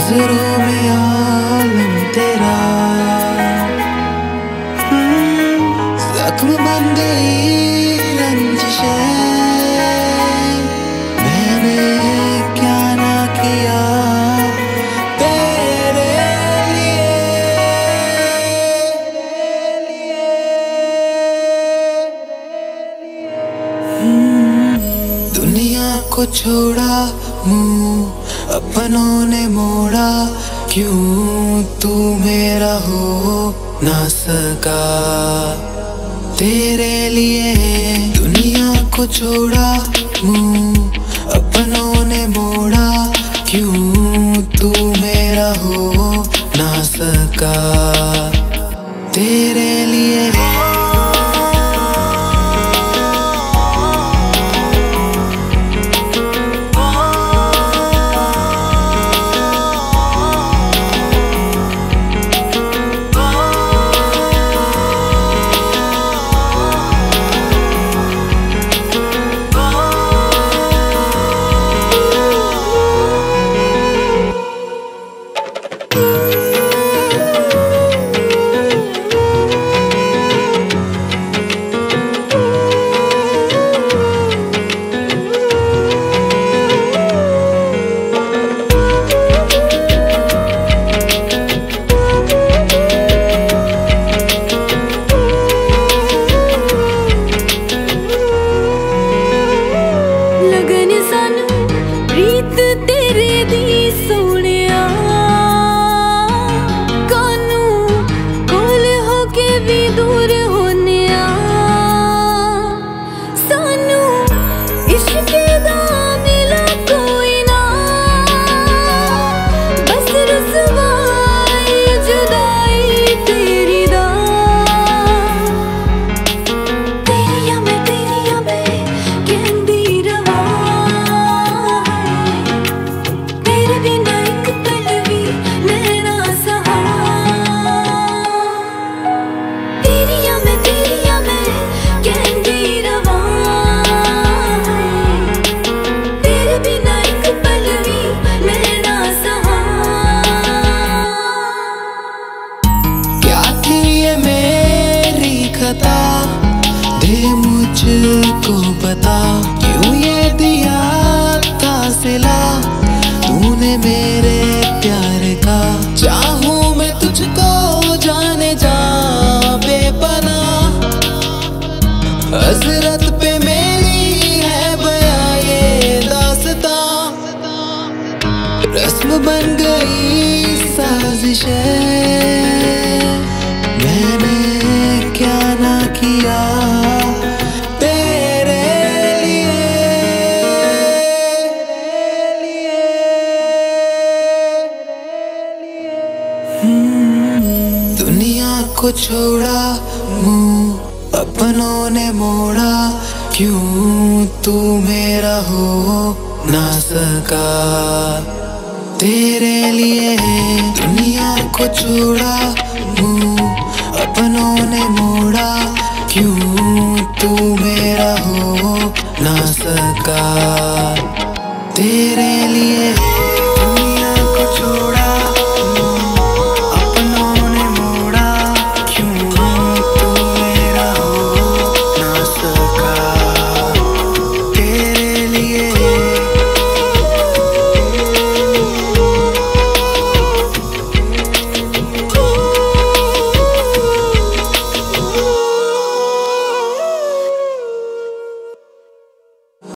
नजरों में आलम तेरा जख्म बन गई रंजिशें। मैंने क्या ना किया तेरे लिए। दुनिया को छोड़ा, मुंह अपनों ने मोड़ा, क्यों तू मेरा हो ना सका। तेरे लिए दुनिया को छोड़ा, मुंह अपनों ने मोड़ा, क्यों तू मेरा हो ना सका। तेरे लिए दे मुझको बता, क्यों ये दिया था सिला तूने मेरे प्यार का। चाहूं मैं तुझको जाने जा बेपनाह, हजरत पे मेरी है बयां ये दास्तां। रस्म बन गई साजिशें, मैंने क्या ना किया तेरे लिए। दुनिया को छोड़ा, मुंह अपनों ने मोड़ा, क्यों तू मेरा हो ना सका। तेरे लिए दुनिया को छोड़ा, मुंह अपनों ने मोड़ा, क्यों तू मेरा हो ना सका। तेरे